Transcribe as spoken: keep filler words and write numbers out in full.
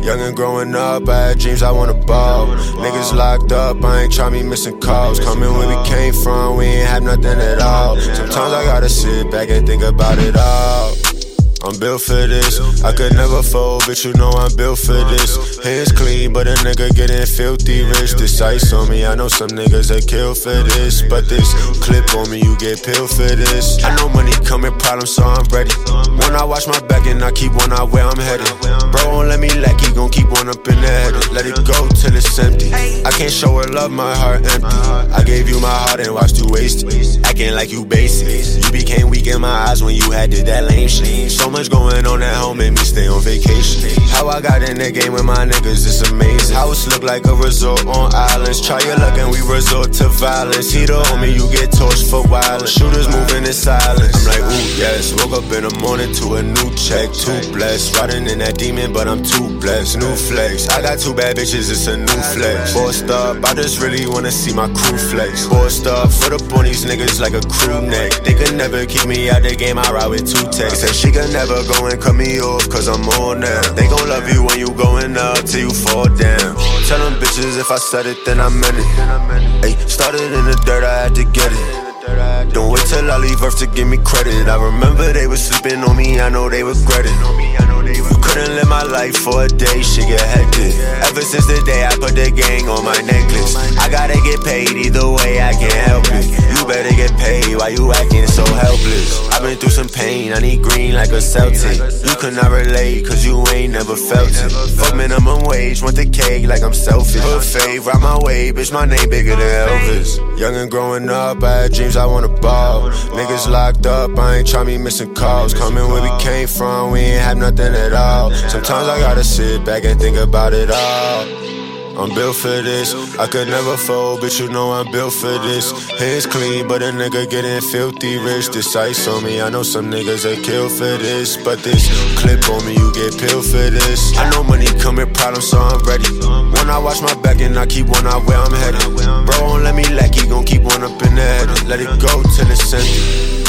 Young and growing up, I had dreams I wanna ball. Niggas locked up, I ain't try me missing calls. Coming where we came from, we ain't have nothing at all. Sometimes I gotta sit back and think about it all. I'm built for this, I could never fold, bitch, you know I'm built for this. Hands clean, but a nigga getting filthy rich. This ice on me, I know some niggas that kill for this. But this clip on me, you get peeled for this. I know money coming, problems, so I'm ready. When I watch my back and I keep one eye where I'm headed. Bro won't let me lack, he gon' keep one up in the head. Let it go till it's empty. I can't show her love, my heart empty. I gave you my heart and watched you waste it. Acting like you basic. You became weak in my eyes when you had did that lame shit. So much going on at home, made me stay on vacation. How I got in the game with my niggas, it's amazing. House look like a resort on islands. Try your luck and we resort to violence. Heater on me, you get torched for violence. Shooters moving in silence. I'm like, ooh, yes. Woke up in the morning to a new check. Too blessed. Riding in that demon, but I'm too blessed. New flex. I got two bad bitches, it's a new flex. Forced up, I just really wanna see my crew flex. Forced up, foot up on these niggas like a crew neck. They could never keep me out the game, I ride with two texts. Said she could never go and cut me off, cause I'm on them. They gon' love you when you going up till you fall down. Tell them bitches if I said it, then I meant it. Ay, started in the dirt, I had to get it. Don't wait till I leave Earth to give me credit. I remember they was sleeping on me, I know they regret it. You couldn't live my life for a day, shit get hectic. Ever since the day I put the gang on my necklace, I gotta get paid either way, I can't help it. You better get paid, why you acting so helpless? I've been through some pain, I need green like a Celtic. You could not relate, cause you ain't never felt it. Fuck minimum wage, want the cake like I'm selfish. Put fave, ride my way, bitch, my name bigger than Elvis. Young and growing up, I had dreams I wanna ball. Niggas locked up, I ain't try me missing calls. Coming where we came from, we ain't have nothing at all. Sometimes I gotta sit back and think about it all. I'm built for this, I could never fold, bitch, you know I'm built for this. Hands clean, but a nigga getting filthy rich. This ice on me, I know some niggas that kill for this. But this clip on me, you get peeled for this. I know money coming, problems, so I'm ready. When I watch my back and I keep one eye where I'm headed. Bro won't let me lack, he gon' keep one up in the head. Let it go till it's empty.